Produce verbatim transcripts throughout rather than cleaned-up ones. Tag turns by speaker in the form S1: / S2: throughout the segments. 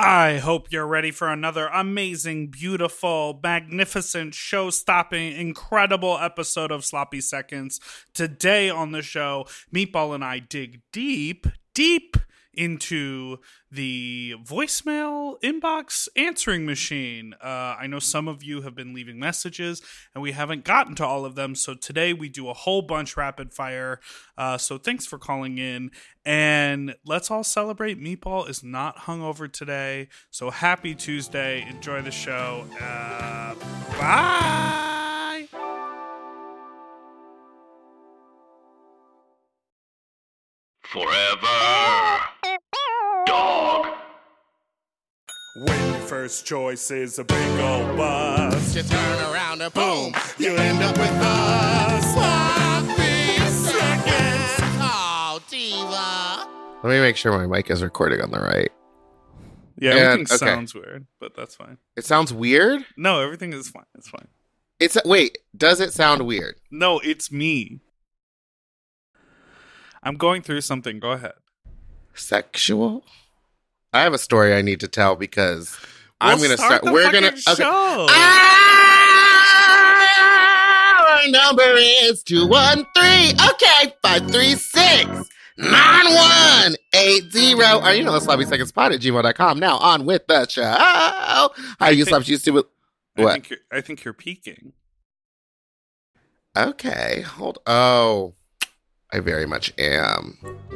S1: I hope you're ready for another amazing, beautiful, magnificent, show-stopping, incredible episode of Sloppy Seconds. Today on the show, Meatball and I dig deep, deep into the voicemail inbox answering machine. Uh, I know some of you have been leaving messages, and we haven't gotten to all of them, so today we do a whole bunch rapid fire. Uh, so thanks for calling in, and let's all celebrate Meatball is not hungover today, so happy Tuesday. Enjoy the show. Uh, bye!
S2: Forever Dog.
S1: When your first choice is a big old bus,
S3: You turn around and boom, you end up with us. Sloppy Seconds. Oh, diva.
S4: Let me make sure my mic is recording on the right.
S1: yeah,
S4: And-
S1: everything
S4: okay.
S1: sounds weird, but that's fine.
S4: It sounds weird?
S1: No, everything is fine. It's fine.
S4: It's wait, does it sound weird?
S1: No, it's me. I'm going through something. Go ahead.
S4: Sexual? I have a story I need to tell because I'm
S1: We'll
S4: going to
S1: start
S4: start.
S1: the
S4: We're going to.
S1: fucking
S4: Okay.
S1: show.
S4: Our number is two one three. Okay, five three six nine one eight zero. Or you know the Sloppy Seconds Pod at gmail dot com. Now on with the show. How you
S1: think-
S4: sloppy stupid?
S1: I
S4: What?
S1: think you're, I think you're peeking.
S4: Okay, hold. Oh, I very much am.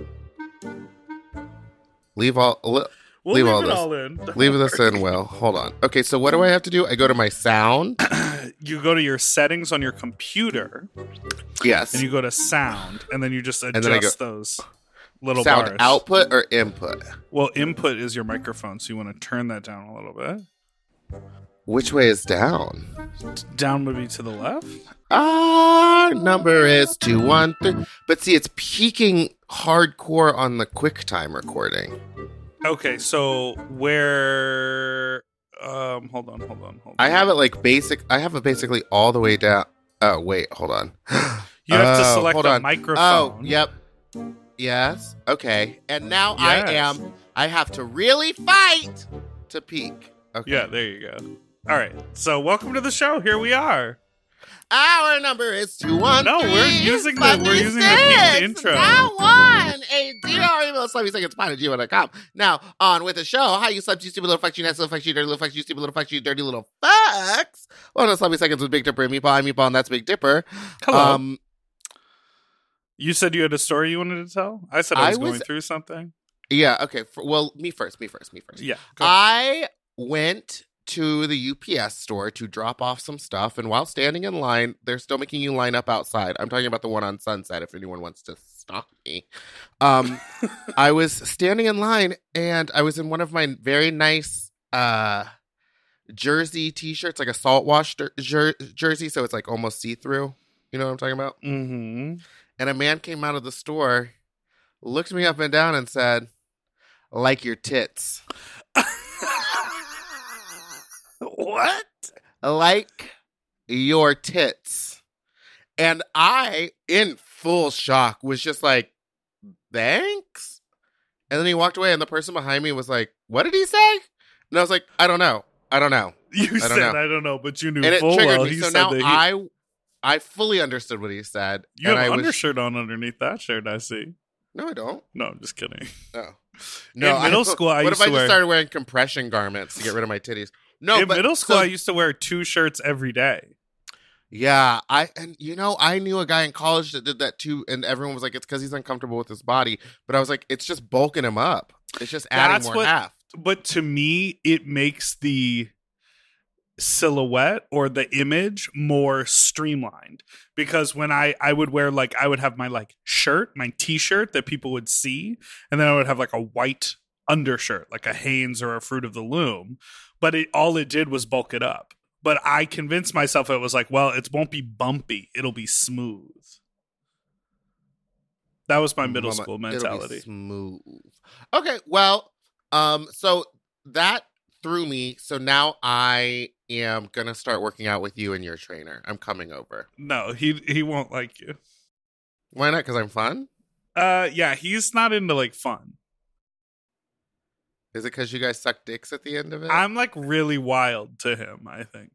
S4: Leave all. Li-
S1: We'll
S4: Leave
S1: leave,
S4: all
S1: it
S4: this.
S1: all in. Don't
S4: leave this
S1: worry.
S4: in. Will hold on. Okay, so what do I have to do? I go to my sound.
S1: You go to your settings on your computer,
S4: Yes.
S1: and you go to sound, and then you just adjust
S4: then I go-
S1: those little
S4: sound
S1: bars.
S4: output or input?
S1: Well, input is your microphone, so you want to turn that down a little bit.
S4: Which way is down?
S1: Down would be to the left.
S4: Our number is two one three. But see, it's peaking hardcore on the QuickTime recording.
S1: Okay, so where? Um, hold on, hold on, hold on.
S4: I have it like basic. I have it basically all the way down. Oh wait, hold on.
S1: You have to
S4: Oh,
S1: select
S4: hold
S1: the
S4: on.
S1: microphone.
S4: Oh, yep. Yes. Okay. And now I
S1: Yes.
S4: am. I have to really fight to peak. Okay.
S1: Yeah, there you go. All right, so welcome to the show. Here we are.
S4: Our number is two one three.
S1: No, we're using the- we're using the peaked intro.
S4: Now one eight zero. Email sloppy seconds pod at gmail dot com. Now on with the show. How you slept, you stupid little fucks, you nasty little fucks, you dirty little fucks, you stupid little fucks, you dirty little fucks. Well, no, sloppy seconds with Big Dipper and Meatball. I'm Meatball, and that's Big Dipper.
S1: Hello.
S4: Um,
S1: You said you had a story you wanted to tell? I said I was,
S4: I was-
S1: going through something.
S4: yeah. Okay. For, well, me first. Me first. Me first.
S1: Yeah. go ahead.
S4: I went to the U P S store to drop off some stuff, and while standing in line, they're still making you line up outside. I'm talking about the one on Sunset, if anyone wants to stalk me. Um, I was standing in line, and I was in one of my very nice uh, jersey t-shirts, like a salt wash jer- jer- jersey, so it's like almost see-through. You know what I'm talking about?
S1: Mm-hmm.
S4: And a man came out of the store, looked me up and down, and said, "Like your tits."
S1: What?
S4: Like your tits. And I, in full shock, was just like, thanks? And then he walked away, and the person behind me was like, what did he say? And I was like, I don't know. I don't know.
S1: You
S4: I
S1: said
S4: don't know.
S1: I don't know, but you knew
S4: And it
S1: full
S4: triggered
S1: well.
S4: me.
S1: He
S4: So
S1: said
S4: now
S1: that he,
S4: I I fully understood what he said.
S1: you
S4: and
S1: have
S4: I
S1: an
S4: was,
S1: undershirt on underneath that shirt. I see.
S4: No, I don't.
S1: No, I'm just kidding.
S4: No. No,
S1: In middle
S4: I,
S1: school, I
S4: what
S1: used
S4: if I
S1: to
S4: just
S1: wear-
S4: started wearing compression garments to get rid of my titties? No,
S1: In
S4: but
S1: middle school,
S4: so-
S1: I used to wear two shirts every day.
S4: Yeah, I and you know I knew a guy in college that did that too, and everyone was like, "It's because he's uncomfortable with his body." But I was like, "It's just bulking him up. It's just adding
S1: That's
S4: more
S1: what-
S4: heft."
S1: But to me, it makes the silhouette or the image more streamlined, because when I I would wear, like, I would have my like shirt, my t-shirt that people would see, and then I would have like a white undershirt, like a Hanes or a Fruit of the Loom, but it all it did was bulk it up. But I convinced myself it was like, well, it won't be bumpy, it'll be smooth. That was my middle
S4: Mama,
S1: school
S4: it'll be
S1: mentality.
S4: smooth. Okay, well, um, so that threw me. So now I am gonna start working out with you and your trainer. I'm coming over.
S1: No, he he won't like you.
S4: Why not? Because I'm fun.
S1: Uh, yeah, he's not into like fun.
S4: Is it because you guys suck dicks at the end of it?
S1: I'm like really wild to him, I think.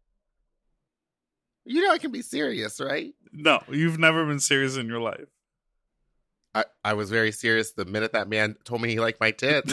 S4: You know I can be serious, right?
S1: No, you've never been serious in your life.
S4: I, I was very serious the minute that man told me he liked my tits.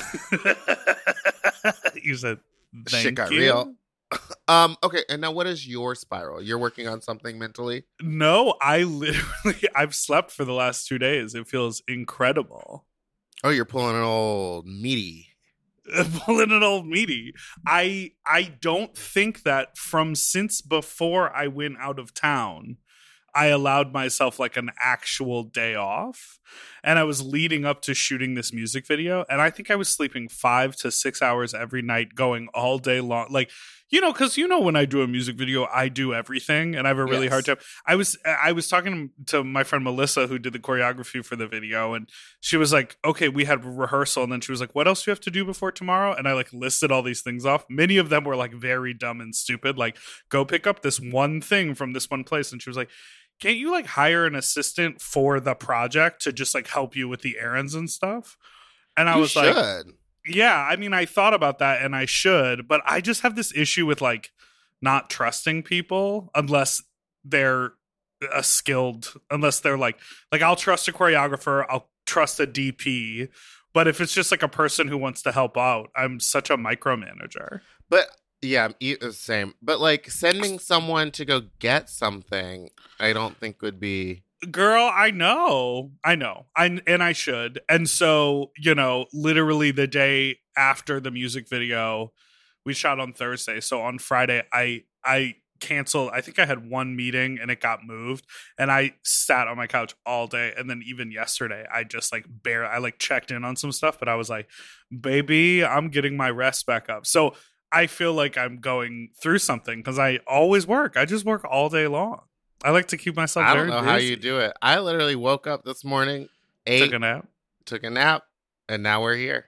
S1: You said, thank
S4: Shit got
S1: you.
S4: real. Um, okay, and now what is your spiral? You're working on something mentally?
S1: No, I literally, I've slept for the last two days. It feels incredible.
S4: Oh, you're pulling an old meaty.
S1: Pulling an old meaty. I I don't think that from since before I went out of town, I allowed myself like an actual day off. And I was leading up to shooting this music video. And I think I was sleeping five to six hours every night, going all day long. Like, you know, because you know when I do a music video, I do everything, and I have a really
S4: Yes.
S1: hard time. I was I was talking to my friend Melissa, who did the choreography for the video, and she was like, "Okay, we had rehearsal," and then she was like, "What else do you have to do before tomorrow?" And I like listed all these things off. Many of them were like very dumb and stupid, like go pick up this one thing from this one place, and she was like, can't you like hire an assistant for the project to just like help you with the errands and stuff? And I
S4: You
S1: was
S4: should.
S1: like, yeah, I mean, I thought about that and I should, but I just have this issue with like not trusting people unless they're a skilled, unless they're like, like I'll trust a choreographer, I'll trust a D P, but if it's just like a person who wants to help out, I'm such a micromanager.
S4: But yeah, I'm e- the same. But like sending someone to go get something, I don't think would be.
S1: Girl, I know. I know. I and I should. And so, you know, literally the day after the music video, we shot on Thursday. So on Friday, I I canceled. I think I had one meeting and it got moved. And I sat on my couch all day. And then even yesterday, I just like bare I like checked in on some stuff, but I was like, baby, I'm getting my rest back up. So I feel like I'm going through something because I always work. I just work all day long. I like to keep myself
S4: I
S1: very
S4: don't know how
S1: busy.
S4: you do it. I literally woke up this morning, ate,
S1: Took a nap.
S4: took a nap, and now we're here.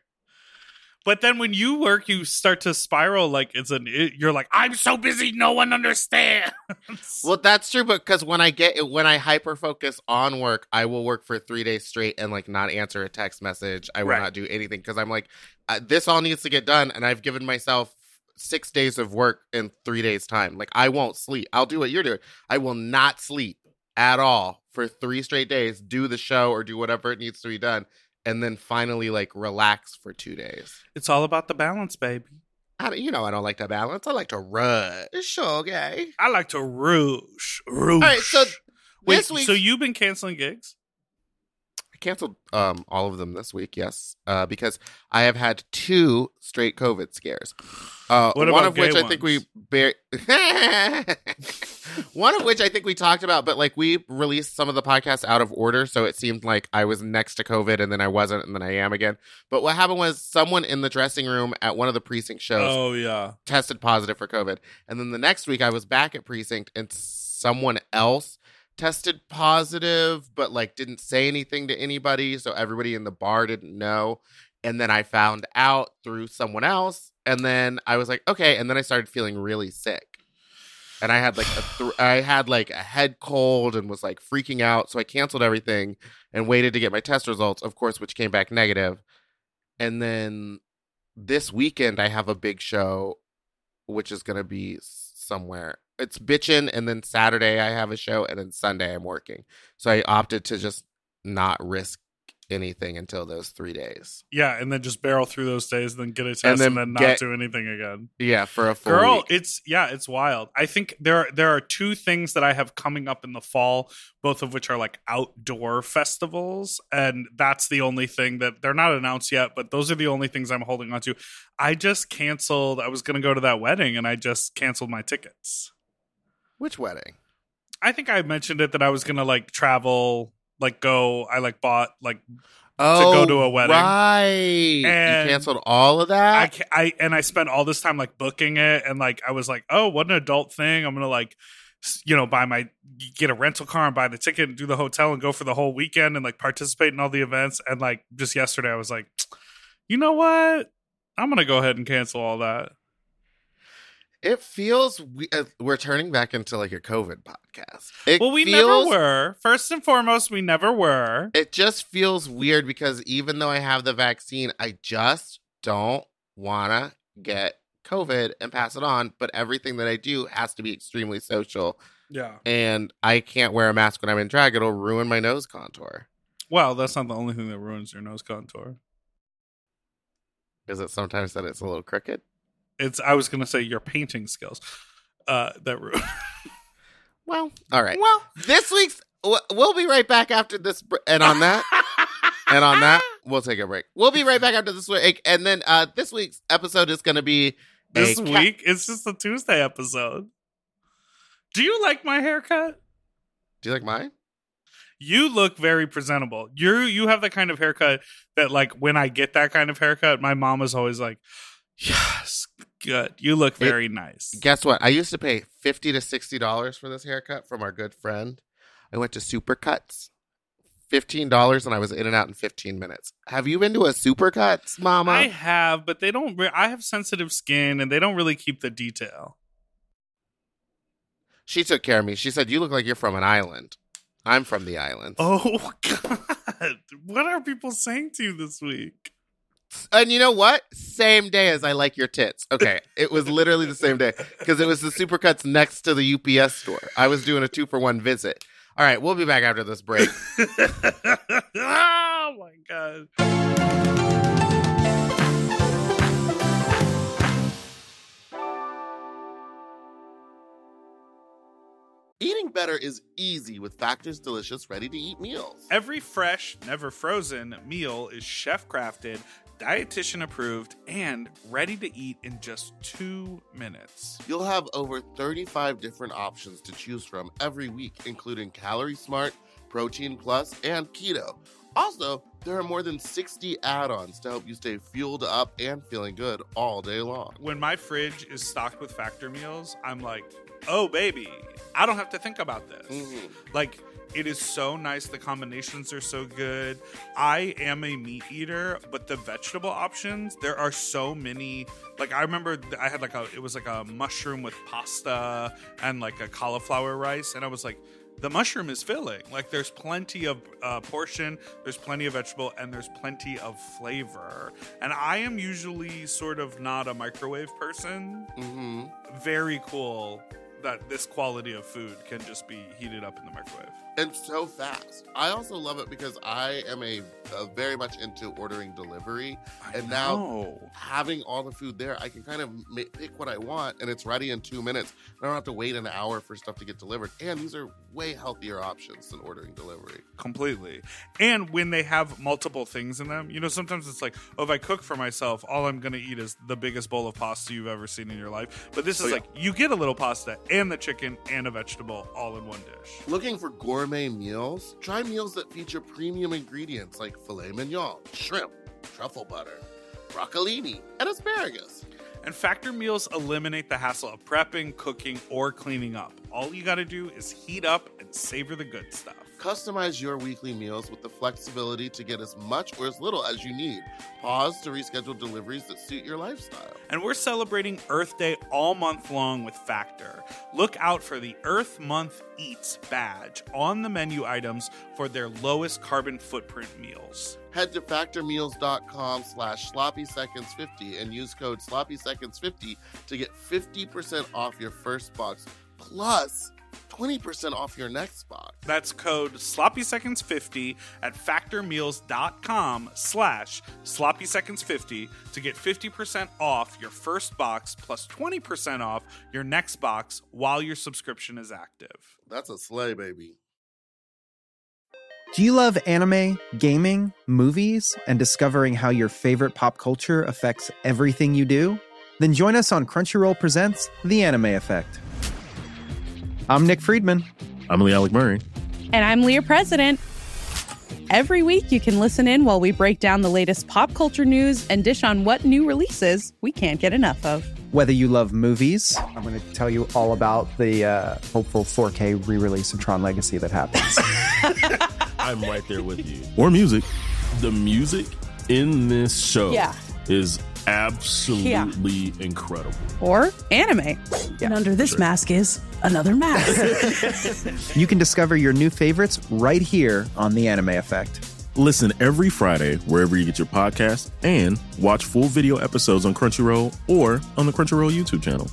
S1: But then when you work, you start to spiral like it's an. It, you're like, I'm so busy, no one understands.
S4: Well, that's true, but because when I get when I hyper focus on work, I will work for three days straight and like not answer a text message. I will
S1: Right.
S4: not do anything because I'm like, uh, this all needs to get done, and I've given myself six days of work in three days' time. Like I won't sleep. I'll do what you're doing. I will not sleep at all for three straight days. Do the show or do whatever it needs to be done, and then finally like relax for two days.
S1: It's all about the balance, baby.
S4: I don't, you know, I don't like to balance. I like to rush. Sure, okay.
S1: I like to rouge, rouge.
S4: All right, so
S1: Wait,
S4: this week
S1: so you've been canceling gigs?
S4: I canceled um all of them this week. Yes, uh, because I have had two straight COVID scares. Uh,
S1: What
S4: one
S1: about
S4: of which
S1: gay
S4: I think we
S1: ones?
S4: bar- one of which I think we talked about, but like we released some of the podcasts out of order, so it seemed like I was next to COVID and then I wasn't, and then I am again. But what happened was someone in the dressing room at one of the precinct shows
S1: Oh yeah.
S4: tested positive for COVID. And then the next week I was back at precinct and someone else tested positive, but like didn't say anything to anybody. So everybody in the bar didn't know. And then I found out through someone else. And then I was like, okay. And then I started feeling really sick. And I had like a th- I had like a head cold and was like freaking out. So I canceled everything and waited to get my test results, of course, which came back negative. And then this weekend I have a big show, which is going to be somewhere. It's bitchin', and then Saturday I have a show, and then Sunday I'm working. So I opted to just not risk anything until those three days.
S1: Yeah, and then just barrel through those days, then get a test,
S4: And
S1: and
S4: then
S1: then, not
S4: get-
S1: do anything again.
S4: Yeah, for a full
S1: Girl,
S4: week.
S1: it's yeah, it's wild. I think there are, there are two things that I have coming up in the fall, both of which are like outdoor festivals, and that's the only thing that they're not announced yet, but those are the only things I'm holding on to. I just canceled. I was going to go to that wedding, and I just canceled my tickets.
S4: Which wedding?
S1: I think I mentioned it that I was going to like travel, like go. I like bought like
S4: Oh,
S1: go to a wedding.
S4: Right.
S1: And
S4: you canceled all of that?
S1: I, ca- I and I spent all this time like booking it, and like I was like, oh, what an adult thing. I'm gonna like, s- you know, buy my get a rental car and buy the ticket and do the hotel and go for the whole weekend and like participate in all the events. And like just yesterday, I was like, you know what? I'm gonna go ahead and cancel all that.
S4: It feels we- uh, we're turning back into like a COVID podcast. It
S1: Well, we
S4: feels,
S1: never were. First and foremost, we never were.
S4: It just feels weird because even though I have the vaccine, I just don't wanna get COVID and pass it on, but everything that I do has to be extremely social.
S1: Yeah.
S4: And I can't wear a mask when I'm in drag. It'll ruin my nose contour.
S1: Well, that's not the only thing that ruins your nose contour.
S4: Is it sometimes that it's a little crooked?
S1: It's. I was going to say your painting skills. Uh, that ruin.
S4: Well, all right. Well, this week's we'll be right back after this, br- and on that, and on that, we'll take a break. We'll be right back after this week, and then uh, this week's episode is going to be
S1: this
S4: a
S1: week.
S4: Ca-
S1: It's just a Tuesday episode. Do you like my haircut?
S4: Do you like mine?
S1: You look very presentable. You you have the kind of haircut that, like, when I get that kind of haircut, my mom is always like, "Yes, good. You look very
S4: it,
S1: nice."
S4: Guess what? I used to pay fifty to sixty dollars for this haircut from our good friend. I went to Supercuts, fifteen dollars, and I was in and out in fifteen minutes. Have you been to a Supercuts, Mama?
S1: I have, but they don't. Re- I have sensitive skin, and they don't really keep the detail.
S4: She took care of me. She said, "You look like you're from an island." I'm from the islands.
S1: Oh, God. What are people saying to you this week?
S4: And you know what? Same day as I like your tits. Okay. It was literally the same day because it was the Supercuts next to the U P S store. I was doing a two for one visit. All right. We'll be back after this break.
S1: Oh, my God.
S4: Eating better is easy with Factor's delicious ready-to-eat meals.
S1: Every fresh, never frozen meal is chef-crafted, dietitian-approved, and ready to eat in just two minutes.
S4: You'll have over thirty-five different options to choose from every week, including Calorie Smart, Protein Plus, and Keto. Also, there are more than sixty add-ons to help you stay fueled up and feeling good all day long.
S1: When my fridge is stocked with Factor meals, I'm like, oh, baby, I don't have to think about this.
S4: Mm-hmm.
S1: Like, it is so nice. The combinations are so good. I am a meat eater, but the vegetable options, there are so many. Like, I remember I had like a, it was like a mushroom with pasta and like a cauliflower rice. And I was like, the mushroom is filling. Like, there's plenty of uh, portion, there's plenty of vegetable, and there's plenty of flavor. And I am usually sort of not a microwave person.
S4: Mm-hmm.
S1: Very cool that this quality of food can just be heated up in the microwave.
S4: And so fast. I also love it because I am a, a very much into ordering delivery.
S1: I
S4: and
S1: know.
S4: now having all the food there, I can kind of ma- pick what I want and it's ready in two minutes. I don't have to wait an hour for stuff to get delivered. And these are way healthier options than ordering delivery.
S1: Completely. And when they have multiple things in them, you know, sometimes it's like, oh, if I cook for myself, all I'm going to eat is the biggest bowl of pasta you've ever seen in your life. But this is
S4: oh, yeah.
S1: like, you get a little pasta and the chicken and a vegetable all in one dish.
S4: Looking for gourmet meals? Try meals that feature premium ingredients like filet mignon, shrimp, truffle butter, broccolini, and asparagus.
S1: And Factor meals eliminate the hassle of prepping, cooking, or cleaning up. All you got to do is heat up and savor the good stuff.
S4: Customize your weekly meals with the flexibility to get as much or as little as you need. Pause to reschedule deliveries that suit your lifestyle.
S1: And we're celebrating Earth Day all month long with Factor. Look out for the Earth Month Eats badge on the menu items for their lowest carbon footprint meals.
S4: Head to factormeals.com slash sloppy seconds 50 and use code sloppy seconds fifty to get fifty percent off your first box plus twenty percent off your next box.
S1: That's code sloppy seconds fifty at factormeals.com slash sloppy seconds 50 to get fifty percent off your first box plus twenty percent off your next box while your subscription is active.
S4: That's a slay, baby.
S5: Do you love anime, gaming, movies, and discovering how your favorite pop culture affects everything you do? Then join us on Crunchyroll Presents The Anime Effect. I'm Nick Friedman.
S6: I'm Lee Alec Murray.
S7: And I'm Leah President. Every week you can listen in while we break down the latest pop culture news and dish on what new releases we can't get enough of.
S5: Whether you love movies, I'm going to tell you all about the uh, hopeful four K re-release of Tron Legacy that happens.
S6: I'm right there with you. Or music. The music in this show
S7: yeah.
S6: is absolutely yeah. incredible.
S7: Or anime. Yeah,
S8: and under this
S6: sure.
S8: mask is another mask.
S5: You can discover your new favorites right here on The Anime Effect.
S6: Listen every Friday wherever you get your podcasts and watch full video episodes on Crunchyroll or on the Crunchyroll YouTube channel.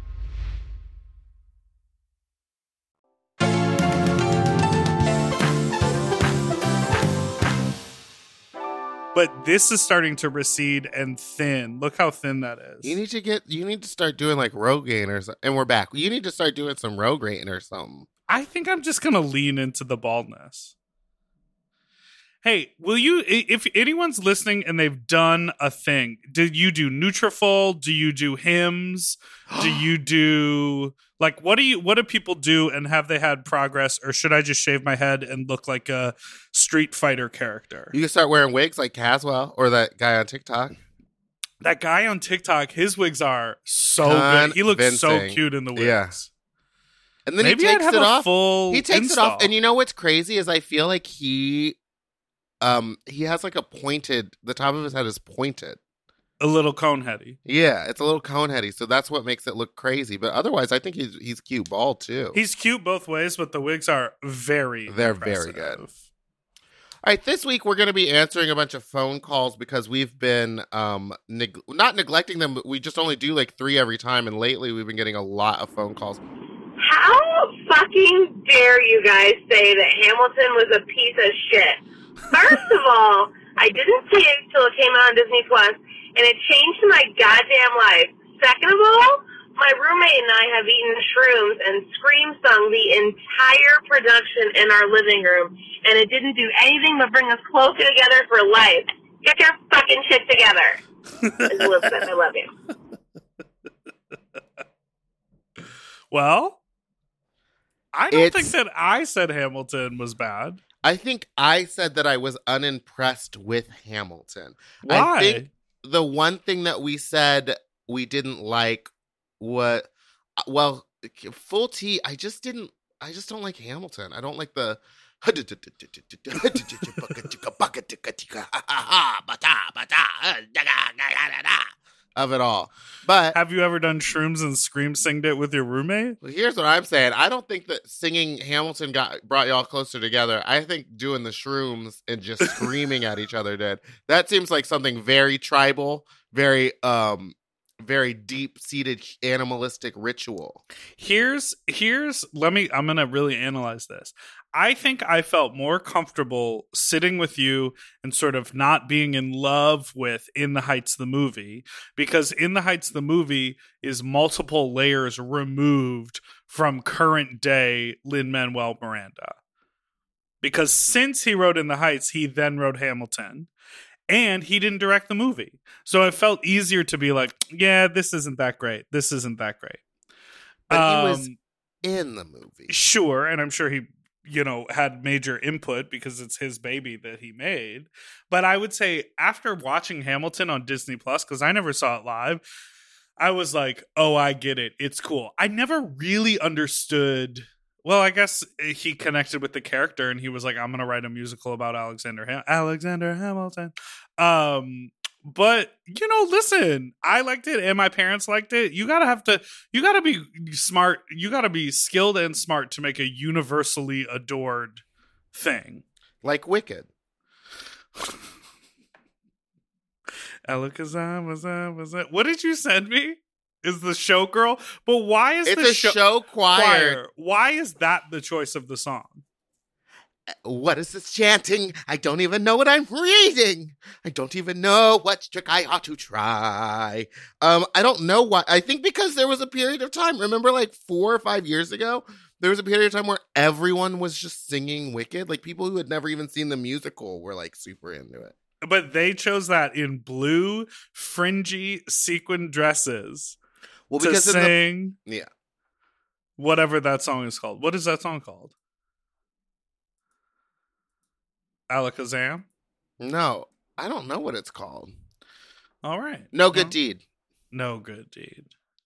S1: But this is starting to recede and thin. Look how thin that is.
S4: You need to get, you need to start doing like Rogaine or something. And we're back. You need to start doing some Rogaine or something.
S1: I think I'm just going to lean into the baldness. Hey, will you, if anyone's listening and they've done a thing, did you do Nutrafol? Do you do Hims? Do you do, like, what do you, what do people do and have they had progress? Or should I just shave my head and look like a Street Fighter character?
S4: You can start wearing wigs like Caswell or that guy on TikTok.
S1: That guy on TikTok, his wigs are so good. He looks so
S4: Convincing.
S1: cute in the wigs.
S4: Yeah. And then
S1: Maybe
S4: he takes
S1: I'd have
S4: it
S1: a
S4: off.
S1: full
S4: He takes
S1: install.
S4: it off. And you know what's crazy is I feel like he, um, he has like a pointed, the top of his head is pointed.
S1: A little cone heady.
S4: Yeah, it's a little cone heady, so that's what makes it look crazy. But otherwise, I think he's he's cute bald too.
S1: He's cute both ways, but the wigs are very
S4: They're
S1: impressive.
S4: very good. All right, this week we're going to be answering a bunch of phone calls because we've been um neg- not neglecting them, but we just only do like three every time. And lately, we've been getting a lot of phone calls.
S9: How fucking dare you guys say that Hamilton was a piece of shit? First of all, I didn't see it until it came out on Disney Plus, and it changed my goddamn life. Second of all, my roommate and I have eaten shrooms and scream sung the entire production in our living room, and it didn't do anything but bring us closer together for life. Get your fucking shit together. Elizabeth, I love you.
S1: Well, I don't
S4: It's-
S1: think that I said Hamilton was bad.
S4: I think I said that I was unimpressed with Hamilton.
S1: Why?
S4: I think the one thing that we said we didn't like what, well, full T, I just didn't, I just don't like Hamilton. I don't like the of it all. But
S1: Have you ever done shrooms and scream singed it with your roommate?
S4: here's what I'm saying. I don't think that singing Hamilton got brought y'all closer together. I think doing the shrooms and just screaming at each other did. That seems like something very tribal, very um very deep-seated animalistic ritual.
S1: Here's here's let me I'm gonna really analyze this. I think I felt more comfortable sitting with you and sort of not being in love with In the Heights the movie, because In the Heights the movie is multiple layers removed from current day Lin-Manuel Miranda. Because since he wrote In the Heights, he then wrote Hamilton. And he didn't direct the movie. So it felt easier to be like, yeah, this isn't that great. This isn't that great.
S4: But he was
S1: Um,
S4: in the movie.
S1: Sure, and I'm sure he, you know, had major input because it's his baby that he made. But I would say after watching Hamilton on Disney Plus, because I never saw it live, I was like, oh, I get it. It's cool. I never really understood. Well, I guess he connected with the character and he was like, I'm going to write a musical about Alexander Ham- Alexander Hamilton. Um, but, you know, listen, I liked it and my parents liked it. You got to have to, you got to be smart. You got to be skilled and smart to make a universally adored thing.
S4: Like Wicked.
S1: Alakazam, wazam, wazam. What did you send me? Is the show girl? But why is
S4: It's
S1: the
S4: a show choir.
S1: choir? Why is that the choice of the song?
S4: What is this chanting? I don't even know what I'm reading. I don't even know what trick I ought to try. Um, I don't know why. I think because there was a period of time, remember like four or five years ago, there was a period of time where everyone was just singing Wicked. Like people who had never even seen the musical were like super into it.
S1: But they chose that in blue, fringy, sequin dresses
S4: Well,
S1: to
S4: because in the,
S1: sing
S4: yeah,
S1: whatever that song is called. What is that song called? Alakazam?
S4: no, I don't know what it's called.
S1: All right.
S4: No Good
S1: Well,
S4: Deed.
S1: No good deed.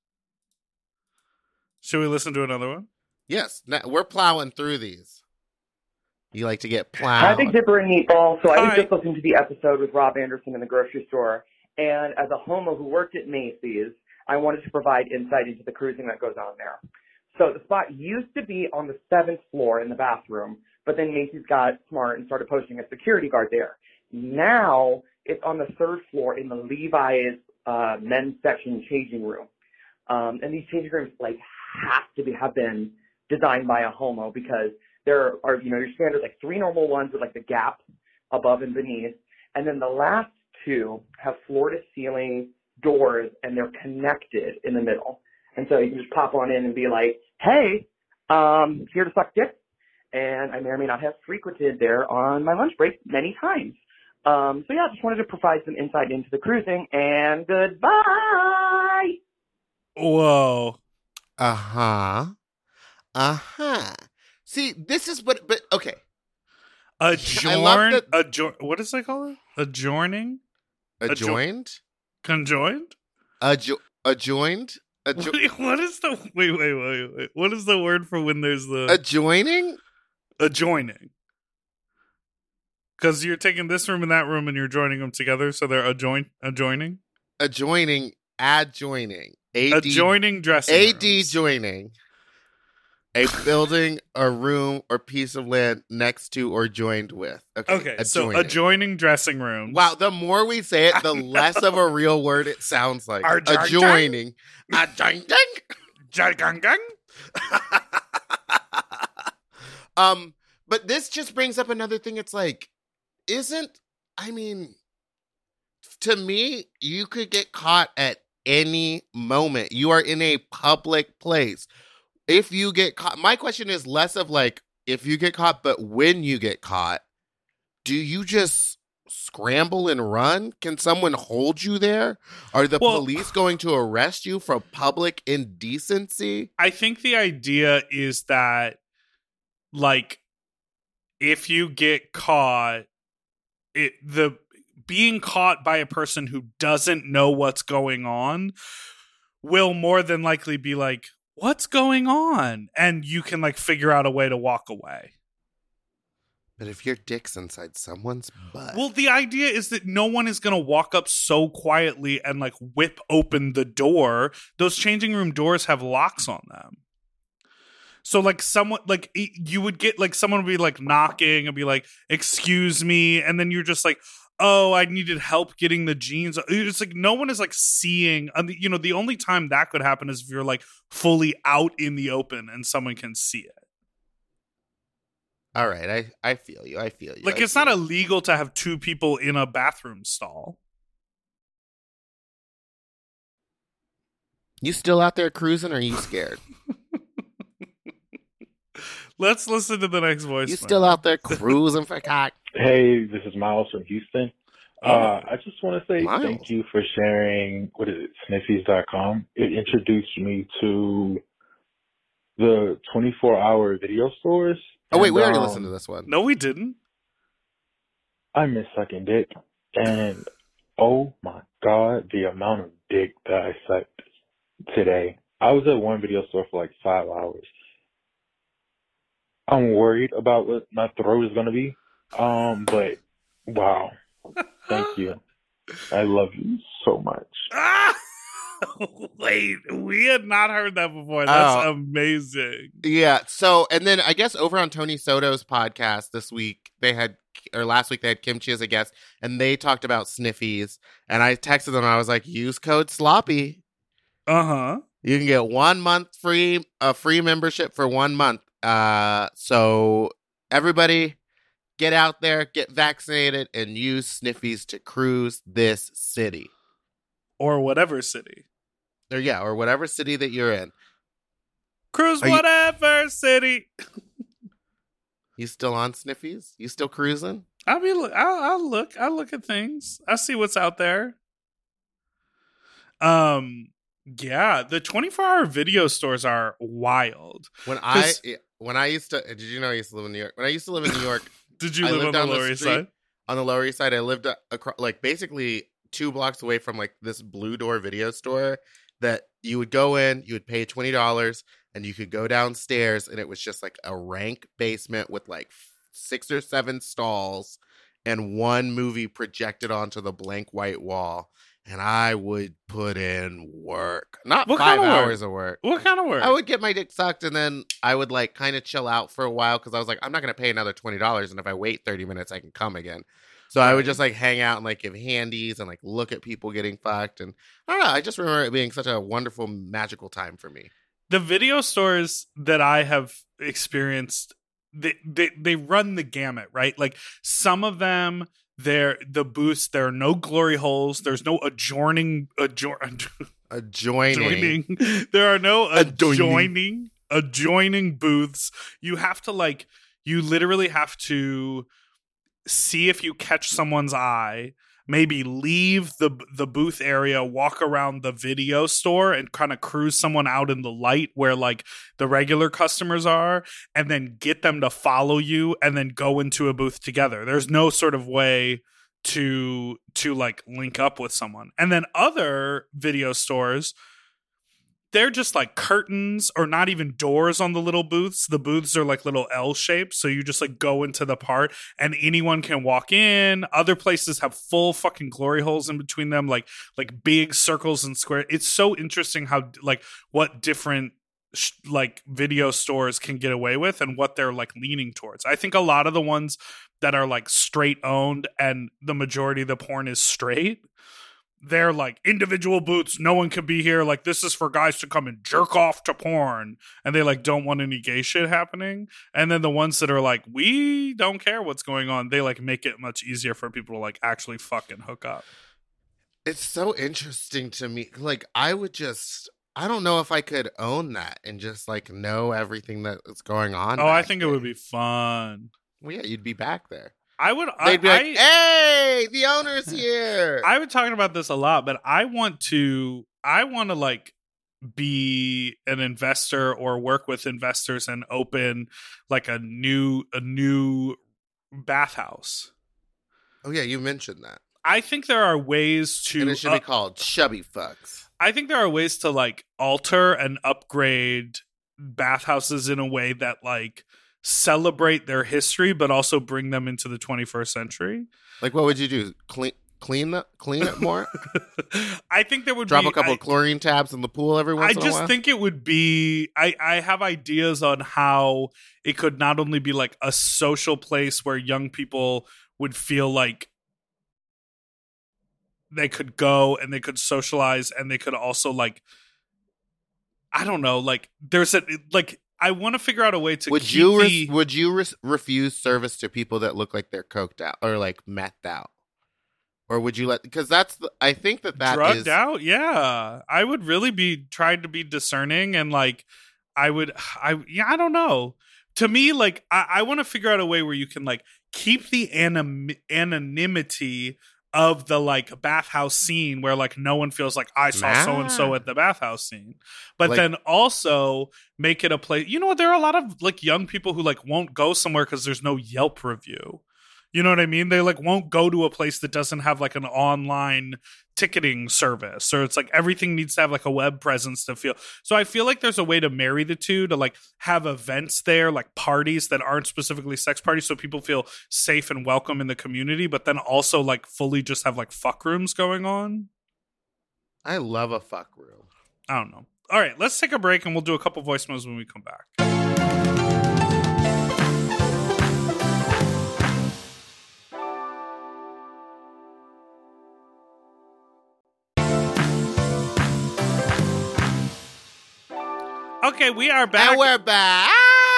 S1: Should we listen to another one?
S4: Yes, now, we're plowing through these. You like to get plowed.
S10: Hi, Big Dipper and Meatball. So I was
S1: Hi.
S10: just listening to the episode with Rob Anderson in the grocery store, and as a homo who worked at Macy's, I wanted to provide insight into the cruising that goes on there. So the spot used to be on the seventh floor in the bathroom, But then Macy's got smart and started posting a security guard there. Now it's on the third floor in the Levi's uh, men's section changing room. Um, and these changing rooms like have to be, have been designed by a homo because there are, you know, your standard like three normal ones with like the gap above and beneath. And then the last two have floor to ceiling doors and they're connected in the middle. And so you can just pop on in and be like, hey, um, here to suck dick. And I may or may not have frequented there on my lunch break many times. Um, so yeah, just wanted to provide some insight into the cruising and goodbye.
S1: Whoa.
S4: Uh-huh. Uh-huh. See, this is what, but okay.
S1: Adjourn,
S4: that,
S1: adjourn, what does it call it? Adjourning?
S4: Adjoined?
S1: Conjoined?
S4: Adjo- adjoined? Adjo-
S1: Wait, what is the, wait, wait, wait, wait. What is the word for when there's the?
S4: Adjoining?
S1: Adjoining. Because you're taking this room and that room and you're joining them together, so they're adjoin, adjoining?
S4: Adjoining, adjoining. A D,
S1: adjoining dressing
S4: A
S1: rooms.
S4: D joining. A building, a room, or piece of land next to or joined with. Okay,
S1: okay
S4: adjoining.
S1: So adjoining dressing rooms.
S4: Wow, the more we say it, the less of a real word it sounds like.
S1: Adjoining.
S4: Adjoining. Adjoining.
S1: Adjoining.
S4: Um, but this just brings up another thing. It's like, isn't, I mean, to me, you could get caught at any moment. You are in a public place. If you get caught, my question is less of like, if you get caught, but when you get caught, do you just scramble and run? Can someone hold you there? Are the
S1: well,
S4: police going to arrest you for public indecency?
S1: I think the idea is that, like, if you get caught, it the being caught by a person who doesn't know what's going on will more than likely be like, what's going on? And you can like figure out a way to walk away.
S4: But if your dick's inside someone's butt.
S1: Well, the idea is that no one is going to walk up so quietly and like whip open the door. Those changing room doors have locks on them. So like someone like you would get like someone would be like knocking and be like, excuse me. And then you're just like, oh, I needed help getting the jeans. It's like no one is like seeing, you know, the only time that could happen is if you're like fully out in the open and someone can see it.
S4: All right, I, I feel you. I feel you.
S1: Like
S4: I
S1: it's
S4: feel
S1: not
S4: you.
S1: illegal to have two people in a bathroom stall.
S4: You still out there cruising or are you scared?
S1: Let's listen to the next voice.
S4: You still out there cruising for cock?
S11: Hey, this is Miles from Houston.
S1: Oh.
S11: Uh, I just want to say
S4: Miles.
S11: thank you for sharing, what is it, sniffies dot com. It introduced me to the twenty-four hour video stores.
S4: Oh, wait,
S11: and,
S4: we already
S11: um,
S4: listened to this one.
S1: No, we didn't.
S11: I miss sucking dick. And oh my God, the amount of dick that I sucked today. I was at one video store for like five hours. I'm worried about what my throat is going to be. Um, but wow. Thank you. I love you so much.
S1: Ah! Wait, we had not heard that before. That's
S4: Oh.
S1: amazing.
S4: Yeah. So, and then I guess over on Tony Soto's podcast this week, they had, or last week, they had Kimchi as a guest, and they talked about sniffies. And I texted them, I was like, use code sloppy.
S1: Uh huh.
S4: You can get one month free, a free membership for one month. Uh, so everybody get out there, get vaccinated, and use sniffies to cruise this city.
S1: Or whatever city.
S4: Or yeah, or whatever city that you're in.
S1: Cruise
S4: Are you-
S1: whatever city.
S4: You still on sniffies? You still cruising?
S1: I'll be. I'll, I'll look. I'll look at things. I see what's out there. Um. Yeah, the twenty-four hour video stores are wild.
S4: When I
S1: 'Cause-
S4: when I used to, did you know I used to live in New York? When I used to live in New York,
S1: Did you
S4: I
S1: live on
S4: lived
S1: the
S4: down
S1: Lower East
S4: street-
S1: Side?
S4: On the Lower East Side, I lived across, like basically two blocks away from like this Blue Door video store that you would go in, you would pay twenty dollars, and you could go downstairs, and it was just like a rank basement with like six or seven stalls and one movie projected onto the blank white wall. and I would put in work. Not
S1: What
S4: five
S1: kind of work?
S4: hours of work.
S1: What kind of work?
S4: I would get my dick sucked, and then I would like kind of chill out for a while because I was like, I'm not gonna pay another twenty dollars, and if I wait thirty minutes, I can come again. So I would just like hang out and like give handies and like look at people getting fucked, and I don't know. I just remember it being such a wonderful, magical time for me.
S1: The video stores that I have experienced, they they, they run the gamut, right? Like some of them. There, the booths. There are no glory holes. There's no adjoining, adjoin,
S4: adjoining.
S1: adjoining. There are no
S4: Adjoining.
S1: adjoining, adjoining booths. You have to like, you literally have to see if you catch someone's eye. Maybe leave the the booth area, walk around the video store, and kind of cruise someone out in the light where like the regular customers are, and then get them to follow you, and then go into a booth together. There's no sort of way to to like link up with someone. And then other video stores, they're just like curtains or not even doors on the little booths. The booths are like little L shapes. So you just like go into the part and anyone can walk in. Other places have full fucking glory holes in between them, like like big circles and square. It's so interesting how like what different sh- like video stores can get away with and what they're like leaning towards. I think a lot of the ones that are like straight owned and the majority of the porn is straight, they're like individual booths. No one can be here. Like this is for guys to come and jerk off to porn, and they like don't want any gay shit happening. And then the ones that are like, we don't care what's going on, they like make it much easier for people to like actually fucking hook up.
S4: It's so interesting to me. Like I would just, I don't know if I could own that and just like know everything that's going on.
S1: Oh, I
S4: back
S1: think
S4: there.
S1: it would be fun.
S4: Well, yeah, you'd be back there.
S1: I would.
S4: They'd be
S1: I,
S4: like, "Hey, the owner's here."
S1: I've been talking about this a lot, but I want to. I want to like be an investor or work with investors and open like a new a new bathhouse.
S4: Oh yeah, you mentioned that.
S1: I think there are ways to.
S4: And it should
S1: uh,
S4: be called Chubby Fucks.
S1: I think there are ways to like alter and upgrade bathhouses in a way that like celebrate their history, but also bring them into the twenty-first century.
S4: Like, what would you do? Clean, clean the, clean it more.
S1: I think there would
S4: drop
S1: be,
S4: a couple
S1: I,
S4: of chlorine tabs in the pool every once
S1: I
S4: in a
S1: just
S4: while.
S1: think it would be. I I have ideas on how it could not only be like a social place where young people would feel like they could go and they could socialize, and they could also like, I don't know, like there's a like. I want to figure out a way to
S4: would
S1: keep
S4: you re-
S1: the,
S4: would you re- refuse service to people that look like they're coked out or like methed out, or would you let? Because that's the, I think that that
S1: drugged
S4: is
S1: out. Yeah, I would really be trying to be discerning, and like I would, I yeah, I don't know. To me, like I, I want to figure out a way where you can like keep the anim- anonymity of the like bathhouse scene where like no one feels like I saw
S4: Nah.
S1: so and so at the bathhouse scene, but
S4: Like-
S1: then also make it a place. You know what? There are a lot of like young people who like won't go somewhere because there's no Yelp review. You know what I mean? They like won't go to a place that doesn't have like an online ticketing service, or it's like everything needs to have like a web presence to feel. So I feel like there's a way to marry the two, to like have events there, like parties that aren't specifically sex parties, so people feel safe and welcome in the community, but then also like fully just have like fuck rooms going on.
S4: I love a fuck room.
S1: I don't know. All right, let's take a break and we'll do a couple voicemails when we come back. Okay, we are back.
S4: And we're back.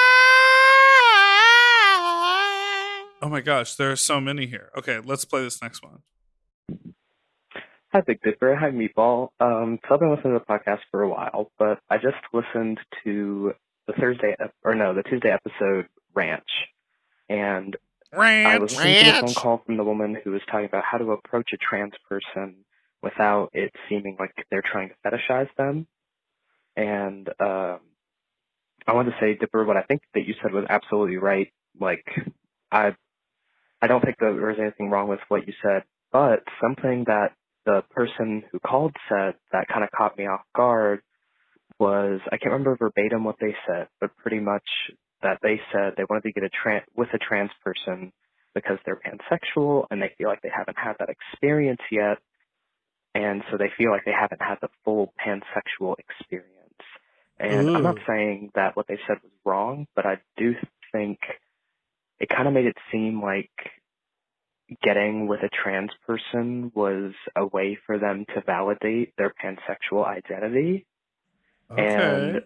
S1: Oh my gosh, there are so many here. Okay, let's play this next one.
S12: Hi, Big Dipper. Hi, Meatball. Um, so I've been listening to the podcast for a while, but I just listened to the Thursday, ep- or no, the Tuesday episode, Ranch. And
S1: Ranch,
S12: I was listening to the
S1: ranch.
S12: phone call from the woman who was talking about how to approach a trans person without it seeming like they're trying to fetishize them. And um, I wanted to say, Dipper, what I think that you said was absolutely right. Like, I, I don't think that there was anything wrong with what you said, but something that the person who called said that kind of caught me off guard was, I can't remember verbatim what they said, but pretty much that they said they wanted to get a tran- with a trans person because they're pansexual and they feel like they haven't had that experience yet. and so they feel like they haven't had the full pansexual experience. And Ooh. I'm not saying that what they said was wrong, but I do think it kind of made it seem like getting with a trans person was a way for them to validate their pansexual identity. Okay. And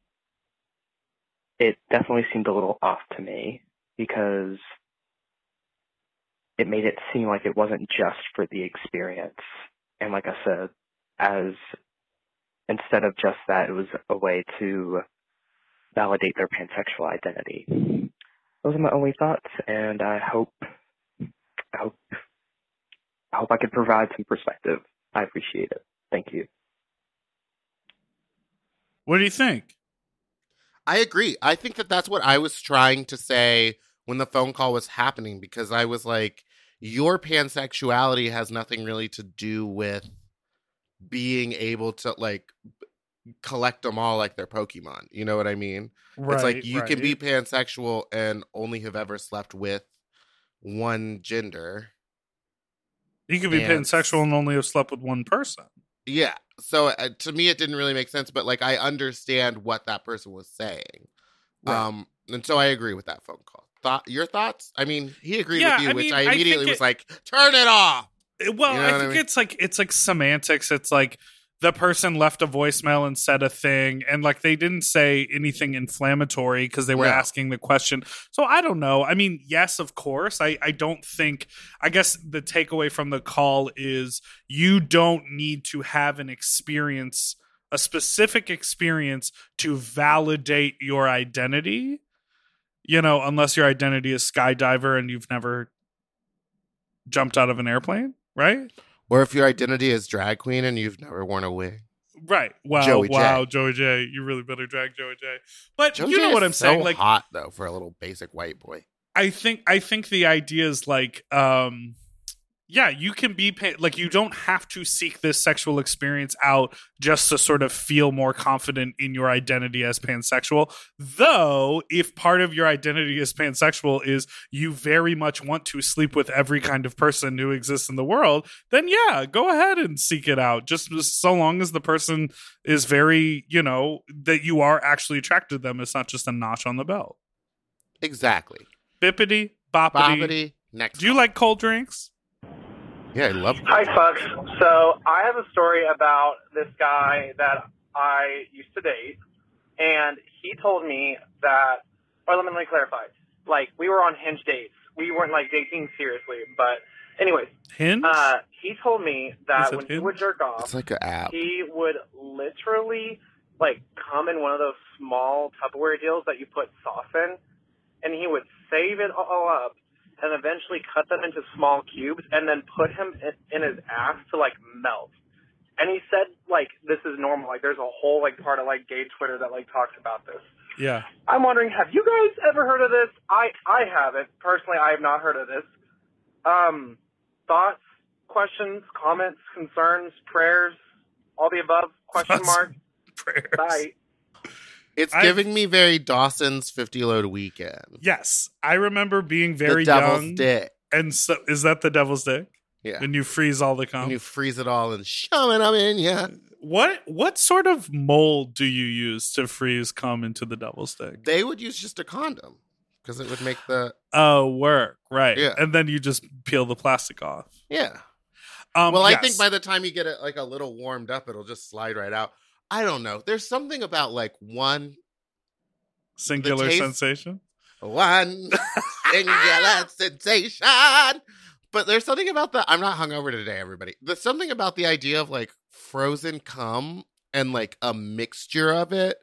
S12: it definitely seemed a little off to me because it made it seem like it wasn't just for the experience. And like I said, as instead of just that, it was a way to validate their pansexual identity. Those are my only thoughts, and I hope, I hope, I hope I could provide some perspective. I appreciate it. Thank you.
S1: What do you think?
S4: I agree. I think that that's what I was trying to say when the phone call was happening, because I was like, your pansexuality has nothing really to do with being able to like collect them all like they're Pokemon. You know what I mean? Right, it's like you right. can be pansexual and only have ever slept with one gender.
S1: You could be and, pansexual and only have slept with one person.
S4: Yeah. So uh, to me, it didn't really make sense, but like I understand what that person was saying. Right. Um, and so I agree with that phone call. Thought your thoughts? I mean, he agreed
S1: yeah,
S4: with you,
S1: I
S4: which
S1: mean,
S4: I immediately
S1: I
S4: was
S1: it,
S4: like, turn it off.
S1: Well, you know I think I mean? it's like it's like semantics. It's like the person left a voicemail and said a thing, and like they didn't say anything inflammatory because they were no. asking the question. So I don't know. I mean, yes, of course. I, I don't think, I guess the takeaway from the call is you don't need to have an experience, a specific experience to validate your identity, you know, unless your identity is skydiver and you've never jumped out of an airplane, right?
S4: Or if your identity is drag queen and you've never worn a wig.
S1: Right. Wow.
S4: Joey
S1: wow,
S4: J.
S1: Joey J. You really better drag Joey J. But
S4: Joey
S1: you know
S4: J
S1: what
S4: is
S1: I'm
S4: so
S1: saying? Like
S4: hot though for a little basic white boy.
S1: I think I think the idea is like um yeah, you can be pa- like you don't have to seek this sexual experience out just to sort of feel more confident in your identity as pansexual. Though, if part of your identity as pansexual is you very much want to sleep with every kind of person who exists in the world, then yeah, go ahead and seek it out. Just so long as the person is very, you know, that you are actually attracted to them. It's not just a notch on the belt.
S4: Exactly.
S1: Bippity, boppity.
S4: Boppity. Next.
S1: Do you like cold drinks?
S4: Yeah, I love it.
S13: Hi, folks. So I have a story about this guy that I used to date, and he told me that, or let me, let me clarify. Like, we were on Hinge dates. We weren't, like, dating seriously, but anyways.
S1: Hinge?
S13: Uh, he told me that when Hinge? he would jerk off,
S4: it's like an app.
S13: He would literally, like, come in one of those small Tupperware deals that you put sauce in, and he would save it all up, and eventually cut them into small cubes and then put him in, in his ass to, like, melt. And he said, like, this is normal. Like, there's a whole, like, part of, like, gay Twitter that, like, talks about this.
S1: Yeah.
S13: I'm wondering, have you guys ever heard of this? I, I haven't. Personally, I have not heard of this. Um, thoughts, questions, comments, concerns, prayers, all the above? Question mark?
S1: Prayers.
S13: Bye.
S4: It's giving I've, me very Dawson's fifty load weekend.
S1: Yes. I remember being very
S4: the devil's
S1: young.
S4: Dick.
S1: And so, is that the devil's dick?
S4: Yeah.
S1: When you freeze all the cum?
S4: When you freeze it all and shove it up in, yeah.
S1: What, what sort of mold do you use to freeze cum into the devil's dick?
S4: They would use just a condom because it would make the...
S1: Oh, work. Right.
S4: Yeah.
S1: And then you just peel the plastic off.
S4: Yeah.
S1: Um,
S4: well,
S1: yes.
S4: I think by the time you get it like a little warmed up, it'll just slide right out. I don't know. There's something about like one
S1: singular taste, sensation.
S4: One singular sensation. But there's something about the I'm not hungover today, everybody. There's something about the idea of like frozen cum and like a mixture of it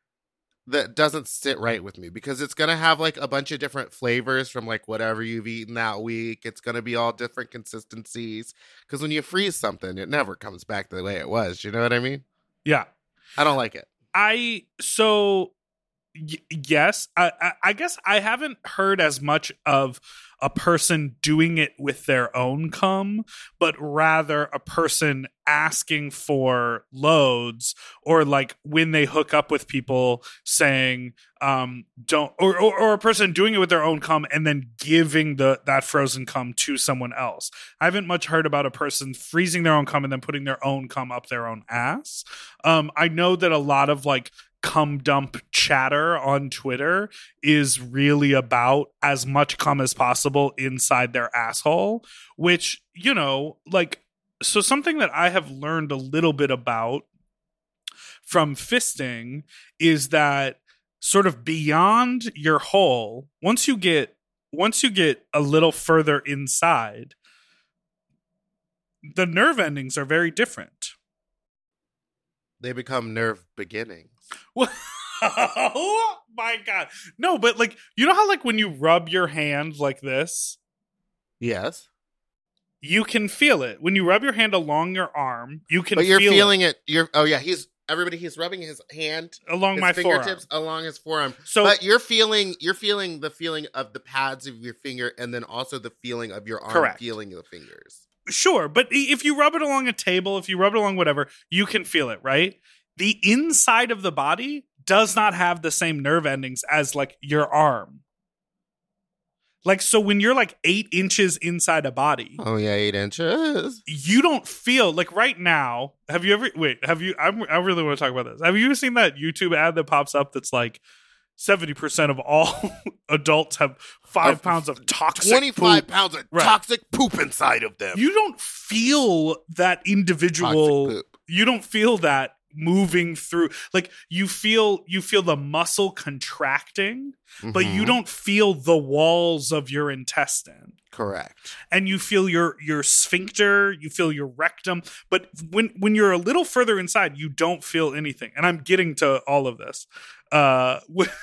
S4: that doesn't sit right with me because it's going to have like a bunch of different flavors from like whatever you've eaten that week. It's going to be all different consistencies because when you freeze something, it never comes back the way it was. You know what I mean?
S1: Yeah.
S4: I don't like it.
S1: I, so y- yes. I, I, I guess I haven't heard as much of a person doing it with their own cum, but rather a person asking for loads, or like when they hook up with people saying, um, don't, or, or, or a person doing it with their own cum and then giving the, that frozen cum to someone else. I haven't much heard about a person freezing their own cum and then putting their own cum up their own ass. Um, I know that a lot of like cum dump chatter on Twitter is really about as much cum as possible inside their asshole, which, you know, like, so something that I have learned a little bit about from fisting is that sort of beyond your hole, once you get, once you get a little further inside, the nerve endings are very different.
S4: They become nerve beginnings.
S1: Oh my God. No, but like, you know how like when you rub your hand like this?
S4: Yes.
S1: You can feel it. When you rub your hand along your arm, you can
S4: But you're
S1: feel
S4: feeling
S1: it.
S4: it. You're oh yeah, he's everybody he's rubbing his hand
S1: along
S4: his
S1: my
S4: fingertips
S1: forearm.
S4: along his forearm.
S1: So
S4: but you're feeling you're feeling the feeling of the pads of your finger and then also the feeling of your arm
S1: Correct.
S4: feeling the fingers.
S1: Sure, but if you rub it along a table, if you rub it along whatever, you can feel it, right? The inside of the body does not have the same nerve endings as like your arm. Like, so when you're like eight inches inside a body.
S4: Oh yeah, eight inches.
S1: You don't feel like right now. Have you ever, wait, have you, I'm, I really want to talk about this. Have you ever seen that YouTube ad that pops up that's like seventy percent of all adults have five
S4: Of
S1: pounds of toxic
S4: twenty-five
S1: poop.
S4: pounds of
S1: Right.
S4: toxic poop inside of them.
S1: You don't feel that individual.
S4: Toxic poop.
S1: You don't feel that moving through. Like you feel, you feel the muscle contracting, but you
S4: Mhm.
S1: don't feel the walls of your intestine.
S4: Correct.
S1: And you feel your your sphincter, you feel your rectum, but when when you're a little further inside, you don't feel anything. And I'm getting to all of this. Uh,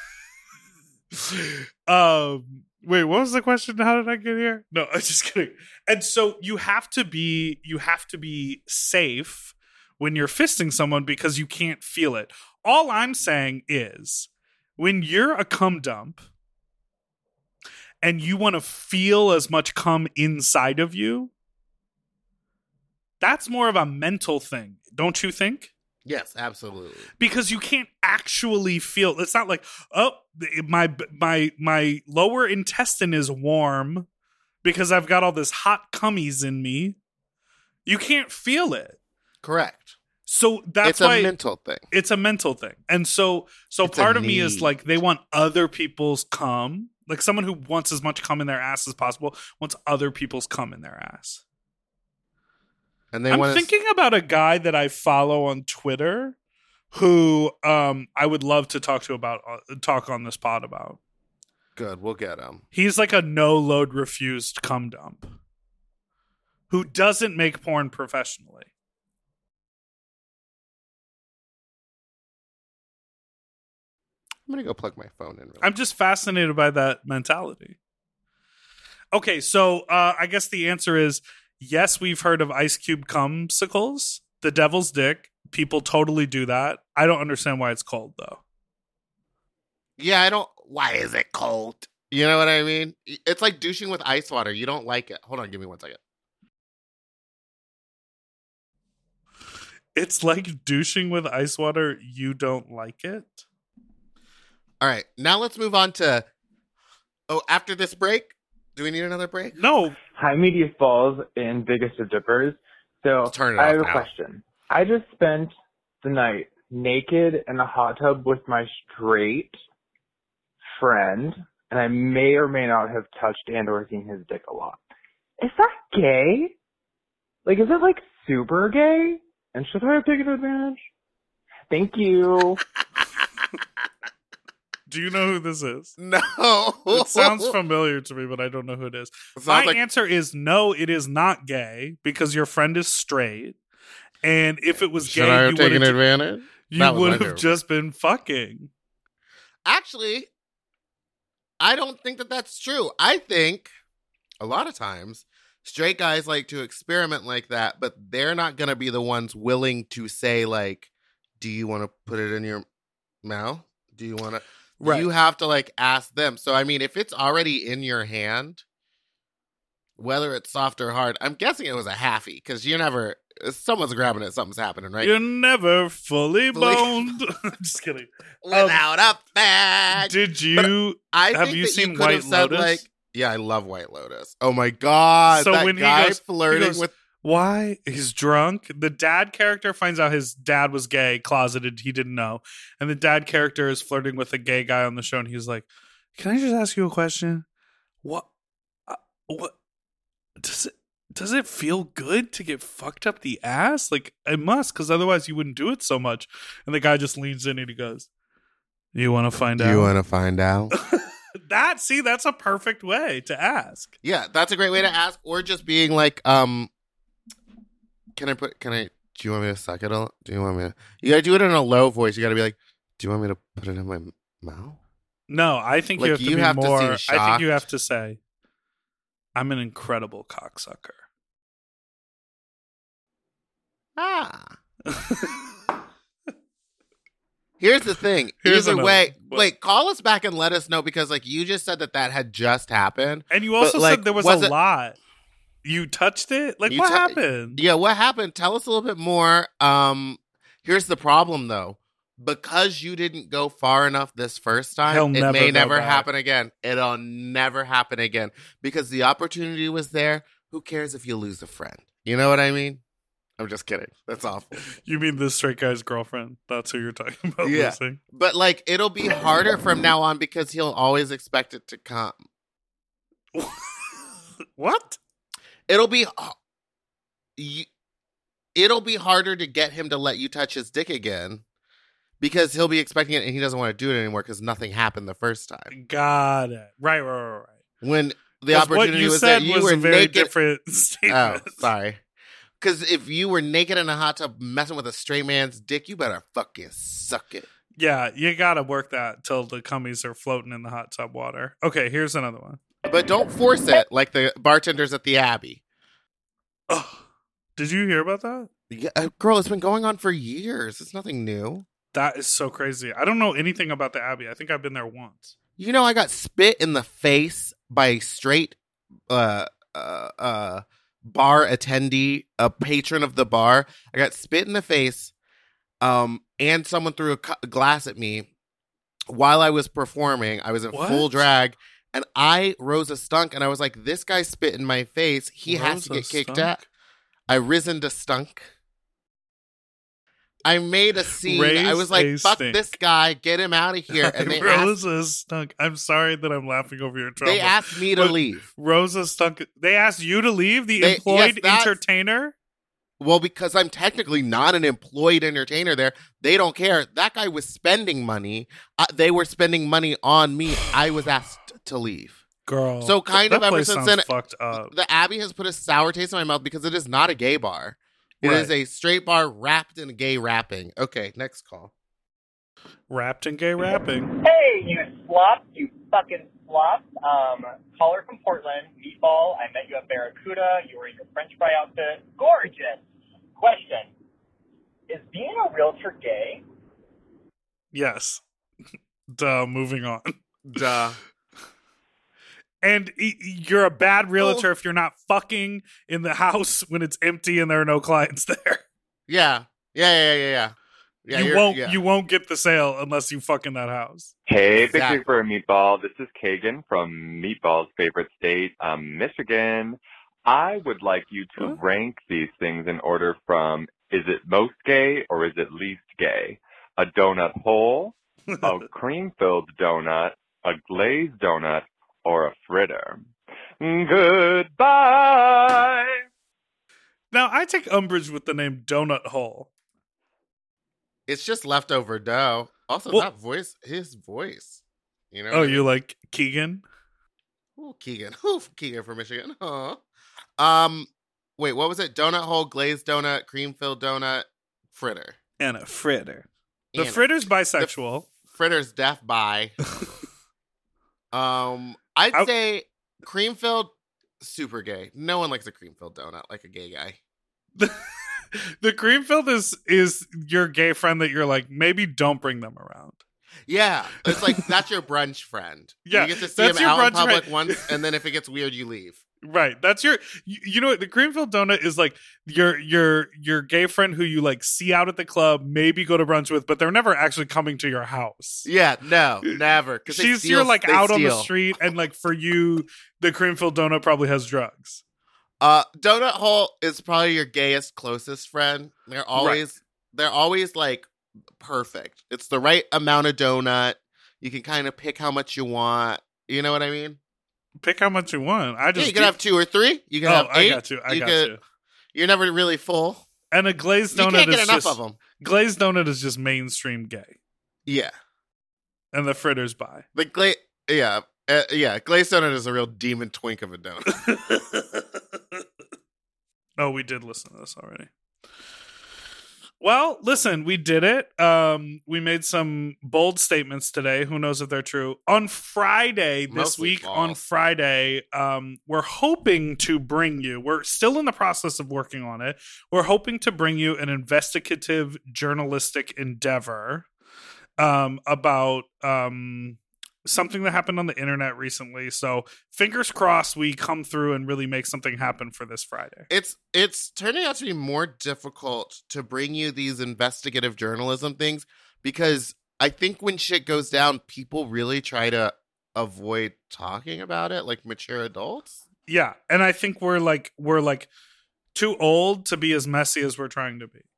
S1: um, wait, what was the question? How did I get here? No, I'm just kidding. And so you have to be you have to be safe when you're fisting someone because you can't feel it. All I'm saying is when you're a cum dump and you want to feel as much cum inside of you, that's more of a mental thing, don't you think?
S4: Yes, absolutely.
S1: Because you can't actually feel. It's not like, oh, my my my lower intestine is warm because I've got all this hot cummies in me. You can't feel it.
S4: Correct.
S1: So that's
S4: it's
S1: why
S4: a mental thing.
S1: It's a mental thing. And so so
S4: It's a
S1: part of me is
S4: need.
S1: like they want other people's cum. Like someone who wants as much cum in their ass as possible wants other people's cum in their ass.
S4: And they
S1: I'm
S4: want
S1: thinking about a guy that I follow on Twitter who um, I would love to talk to about uh, talk on this pod about.
S4: Good, we'll get him.
S1: He's like a no load refused cum dump who doesn't make porn professionally.
S4: I'm gonna go plug my phone in. Really
S1: I'm just fascinated by that mentality. Okay, so uh, I guess the answer is yes, we've heard of Ice Cube cumsicles, the devil's dick. People totally do that. I don't understand why it's cold, though.
S4: Yeah, I don't. Why is it cold? You know what I mean? It's like douching with ice water. You don't like it. Hold on, give me one second.
S1: It's like douching with ice water. You don't like it?
S4: All right, now let's move on to. Oh, after this break, do we need another break?
S1: No.
S11: Hi, Media Falls and Biggest of Dippers. So
S4: turn it
S11: I
S4: off
S11: have a
S4: now.
S11: question. I just spent the night naked in a hot tub with my straight friend, and I may or may not have touched and or seen his dick a lot. Is that gay? Like, is it like super gay? And should I have taken advantage? Thank you.
S1: Do you know who this is?
S4: No.
S1: It sounds familiar to me, but I don't know who it is.
S4: Sounds
S1: My
S4: like-
S1: answer is no, it is not gay because your friend is straight. And if it was
S4: Should
S1: gay,
S4: I have
S1: you
S4: taken
S1: would have
S4: advantage?
S1: you
S4: That was my
S1: would have
S4: favorite.
S1: just been fucking.
S4: Actually, I don't think that that's true. I think a lot of times straight guys like to experiment like that, but they're not going to be the ones willing to say, like, do you want to put it in your mouth? Do you want to?
S1: Right.
S4: You have to like ask them. So I mean, if it's already in your hand, whether it's soft or hard, I'm guessing it was a halfie because you never. Someone's grabbing it. Something's happening, right?
S1: You're never fully
S4: Fully-
S1: boned. I'm just kidding.
S4: Without a bag.
S1: Did you?
S4: I
S1: have
S4: think
S1: you
S4: that
S1: seen
S4: could
S1: White
S4: have said,
S1: Lotus?
S4: Like, yeah, I love White Lotus. Oh my god!
S1: So
S4: that
S1: when he
S4: guy
S1: goes- he
S4: flirting
S1: goes,
S4: with
S1: Why? He's drunk. The dad character finds out his dad was gay, closeted. He didn't know. And the dad character is flirting with a gay guy on the show. And he's like, can I just ask you a question? What? Uh, what? Does it, does it feel good to get fucked up the ass? Like, it must, because otherwise you wouldn't do it so much. And the guy just leans in and he goes, you want to find out?
S4: You want to find out?
S1: That, see, that's a perfect way to ask.
S4: Yeah, that's a great way to ask. Or just being like, um, can I put, can I, do you want me to suck it? All? Do you want me to, you gotta do it in a low voice. You gotta be like, do you want me to put it in my mouth?
S1: No, I think
S4: Like,
S1: you have to
S4: you
S1: be
S4: have to seem
S1: more, I think
S4: shocked.
S1: you have to say, I'm an incredible cocksucker.
S4: Ah. Here's the thing.
S1: Here's
S4: Either
S1: another
S4: way,
S1: one.
S4: wait, call us back and let us know because, like, you just said that that had just happened.
S1: And you also
S4: but, like,
S1: said there was,
S4: was
S1: a
S4: it-
S1: lot. You touched it? Like,
S4: You
S1: what
S4: tou-
S1: happened?
S4: Yeah, what happened? Tell us a little bit more. Um, here's the problem, though. Because you didn't go far enough this first time,
S1: He'll
S4: it
S1: never
S4: may
S1: go
S4: never
S1: back.
S4: happen again. It'll never happen again because the opportunity was there. Who cares if you lose a friend? You know what I mean? I'm just kidding. That's awful.
S1: You mean the straight guy's girlfriend? That's who you're talking about
S4: Yeah.
S1: losing.
S4: But, like, it'll be harder from now on because he'll always expect it to come.
S1: What?
S4: It'll be you, it'll be harder to get him to let you touch his dick again because he'll be expecting it and he doesn't want to do it anymore because nothing happened the first time.
S1: Got it. Right, right, right, right.
S4: When the
S1: 'Cause
S4: opportunity
S1: what you
S4: was
S1: said
S4: that you
S1: was
S4: were
S1: a very
S4: naked.
S1: different
S4: Oh,
S1: statement.
S4: sorry. Because if you were naked in a hot tub messing with a straight man's dick, you better fucking suck it.
S1: Yeah, you gotta work that till the cummies are floating in the hot tub water. Okay, here's another one.
S4: But don't force it like the bartenders at the Abbey.
S1: Did you hear about that?
S4: Yeah, uh, girl, it's been going on for years. It's nothing new.
S1: That is so crazy. I don't know anything about the Abbey. I think I've been there once.
S4: You know, I got spit in the face by a straight uh, uh, uh, bar attendee, a patron of the bar. I got spit in the face, um, and someone threw a cu- glass at me while I was performing. I was in
S1: What?
S4: full drag, and I Rosa stunk, and I was like, "This guy spit in my face. He has to
S1: Rosa
S4: get kicked
S1: stunk?
S4: out." I risen to stunk. I made a scene.
S1: Raise
S4: I was like,
S1: a
S4: fuck
S1: stink.
S4: this guy, get him out of here. And they asked,
S1: Rosa stunk. I'm sorry that I'm laughing over your trouble.
S4: they asked me to
S1: But
S4: leave.
S1: Rosa stunk. They asked you to leave, the
S4: They-
S1: employed
S4: yes, that's-
S1: entertainer?
S4: Well, because I'm technically not an employed entertainer there. They don't care. That guy was spending money. Uh, they were spending money on me. I was asked to leave.
S1: Girl.
S4: So kind
S1: that
S4: of ever
S1: place
S4: since
S1: sounds
S4: then,
S1: fucked up.
S4: the Abbey has put a sour taste in my mouth because it is not a gay bar. It
S1: Right.
S4: is a straight bar wrapped in gay rapping. Okay, next call.
S1: Wrapped in gay rapping.
S14: Hey, you slop, you fucking slop. Um, caller from Portland, Meatball. I met you at Barracuda. You were in your French fry outfit. Gorgeous. Question: is being a realtor gay?
S1: Yes. Duh, moving on.
S4: Duh.
S1: And y- you're a bad realtor if you're not fucking in the house when it's empty and there are no clients there.
S4: Yeah. Yeah, yeah, yeah, yeah. yeah
S1: you
S4: you're-
S1: won't
S4: yeah.
S1: you won't get the sale unless you fuck in that house.
S15: Hey, Big
S4: Exactly.
S15: Big for Meatball. This is Kagan from Meatball's favorite state, um, Michigan. I would like you to
S1: Huh?
S15: rank these things in order from is it most gay or is it least gay? A donut hole, a cream-filled donut, a glazed donut, or a fritter. Goodbye.
S1: Now I take umbrage with the name Donut Hole.
S4: It's just leftover dough. Also,
S1: Well-
S4: that voice, his voice. You know?
S1: Oh, you like Keegan?
S4: Ooh, Keegan. Ooh, Keegan from Michigan. Huh. Um, wait, what was it? Donut hole, glazed donut, cream filled donut, fritter.
S1: And a fritter. The
S4: And a-
S1: fritter's bisexual.
S4: Fritter's deaf by. um, I'd
S1: I-
S4: say cream filled, super gay. No one likes a cream filled donut like a gay guy.
S1: The cream filled is is your gay friend that you're like, maybe don't bring them around.
S4: Yeah, it's like that's your brunch friend.
S1: Yeah,
S4: you get to see
S1: that's
S4: him
S1: your
S4: out in
S1: brunch
S4: public
S1: friend.
S4: once, and then if it gets weird, you leave.
S1: Right. That's your you, you know what the Creamfield donut is like your your your gay friend who you like see out at the club, maybe go to brunch with, but they're never actually coming to your house.
S4: Yeah, no, never. Because
S1: She's you're like out on the street, and like for you, the Creamfield donut probably has drugs.
S4: Uh, Donut Hole is probably your gayest closest friend. They're always
S1: Right.
S4: they're always like perfect. It's the right amount of donut. You can kind of pick how much you want. You know what I mean?
S1: Pick how much you want. I just
S4: Yeah, you can have two or three. You can
S1: Oh,
S4: have
S1: I
S4: eight.
S1: got you. I got
S4: could-
S1: you.
S4: You're never really full.
S1: And a glazed
S4: You
S1: donut
S4: can't get
S1: is
S4: enough
S1: just
S4: of 'em.
S1: glazed donut is just mainstream gay,
S4: Yeah,
S1: and the fritters by.
S4: the gla- Yeah, uh, yeah. Glazed donut is a real demon twink of a donut.
S1: Oh, we did listen to this already. Well, listen, we did it. Um, we made some bold statements today. Who knows if they're true? On Friday, this
S4: Mostly
S1: week,
S4: false.
S1: on Friday, um, we're hoping to bring you, we're still in the process of working on it. We're hoping to bring you an investigative journalistic endeavor um, about um, something that happened on the internet recently. So fingers crossed we come through and really make something happen for this Friday.
S4: It's it's turning out to be more difficult to bring you these investigative journalism things because I think when shit goes down, people really try to avoid talking about it, like mature adults.
S1: Yeah, and I think we're like we're like too old to be as messy as we're trying to be.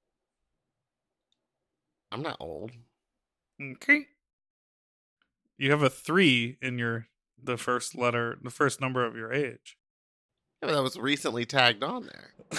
S4: I'm not old.
S1: Okay. You have a three in your the first letter, the first number of your age.
S4: Yeah, but that was recently tagged on there.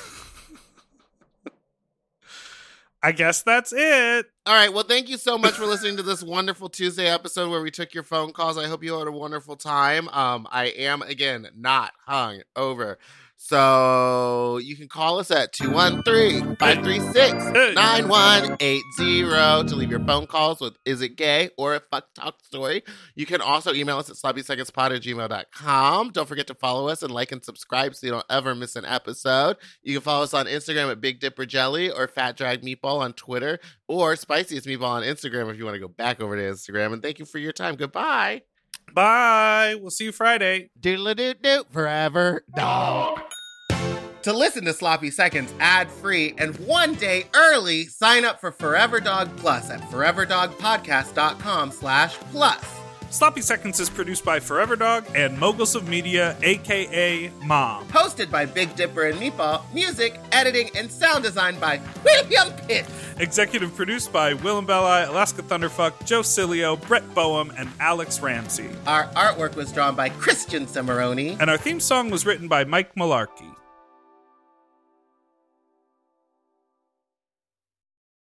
S1: I guess that's it.
S4: All right. Well, thank you so much for listening to this wonderful Tuesday episode where we took your phone calls. I hope you had a wonderful time. Um, I am, again, not hung over. So you can call us at two one three, five three six, nine one eight zero to leave your phone calls with Is It Gay or a Fuck Talk Story. You can also email us at sloppy seconds pod at gmail dot com. Don't forget to follow us and like and subscribe so you don't ever miss an episode. You can follow us on Instagram at Big Dipper Jelly or Fat Drag Meatball on Twitter or Spiciest Meatball on Instagram if you want to go back over to Instagram. And thank you for your time. Goodbye.
S1: Bye. We'll see you Friday.
S4: Doodle-a-doo-doo. Forever dog. To listen to Sloppy Seconds ad-free and one day early, sign up for Forever Dog Plus at foreverdogpodcast.com slash plus.
S1: Sloppy Seconds is produced by Forever Dog and Moguls of Media, a k a. Mom.
S4: Hosted by Big Dipper and Meatball. Music, editing, and sound design by William Pitt.
S1: Executive produced by Willem Belli, Alaska Thunderfuck, Joe Cilio, Brett Boehm, and Alex Ramsey.
S4: Our artwork was drawn by Christian Cimarroni.
S1: And our theme song was written by Mike Malarkey.